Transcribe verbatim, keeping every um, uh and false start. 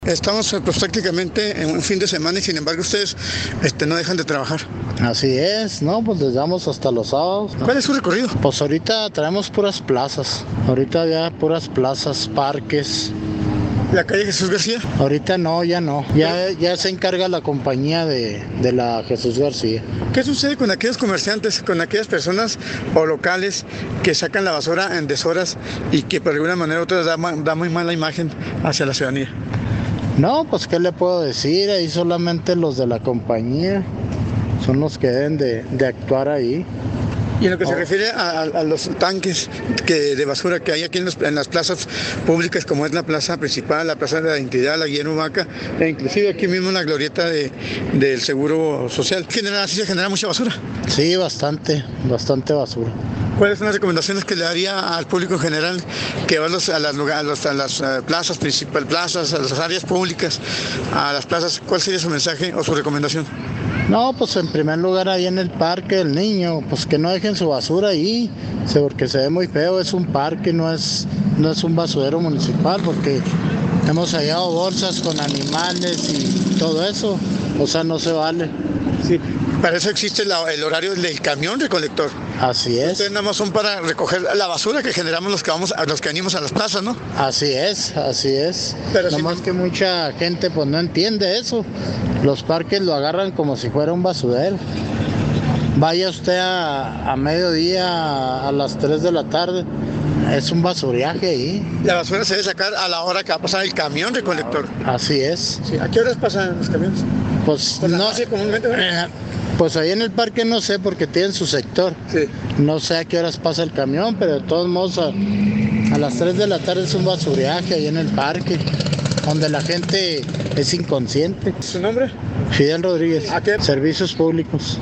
Estamos pues, prácticamente en un fin de semana y sin embargo ustedes este, no dejan de trabajar. Así es, ¿no? Pues les damos hasta los sábados, ¿no? ¿Cuál es su recorrido? Pues ahorita traemos puras plazas, ahorita ya puras plazas, parques. ¿La calle Jesús García? Ahorita no, ya no, ya, ya se encarga la compañía de, de la Jesús García. ¿Qué sucede con aquellos comerciantes, con aquellas personas o locales que sacan la basura en deshoras y que por alguna manera u otra da, da muy mala imagen hacia la ciudadanía? No, pues qué le puedo decir, ahí solamente los de la compañía son los que deben de, de actuar ahí. Y en lo que oh. se refiere a, a los tanques que, de basura que hay aquí en, los, en las plazas públicas, como es la plaza principal, la plaza de la Identidad, la Guillermo Vaca, e inclusive aquí mismo en la glorieta de, del Seguro Social, genera, así se genera mucha basura. Sí, bastante, bastante basura. ¿Cuáles son las recomendaciones que le daría al público en general que va a, los, a, las, a, los, a las uh, plazas principales, plazas, a las áreas públicas, a las plazas? ¿Cuál sería su mensaje o su recomendación? No, pues en primer lugar ahí en el parque del niño, pues que no dejen su basura ahí, porque se ve muy feo, es un parque, no es, no es un basurero municipal, porque hemos hallado bolsas con animales y todo eso, o sea, no se vale. Sí, para eso existe la, el horario del camión recolector. Así es. Ustedes nada más son para recoger la basura que generamos los que vamos, a los que venimos a las plazas, ¿no? Así es, así es. Pero nada si más no... que mucha gente pues no entiende eso. Los parques lo agarran como si fuera un basurero. Vaya usted a, a mediodía, a las tres de la tarde, es un basuriaje ahí. La basura se debe sacar a la hora que va a pasar el camión recolector. Así es. Sí. ¿A qué horas pasan los camiones? Pues ¿Por la no, noche comúnmente? Eh, pues ahí en el parque no sé porque tienen su sector. Sí. No sé a qué horas pasa el camión, pero de todos modos a, a las tres de la tarde es un basuriaje ahí en el parque, donde la gente es inconsciente. ¿Su nombre? Fidel Rodríguez. ¿A qué? Servicios Públicos.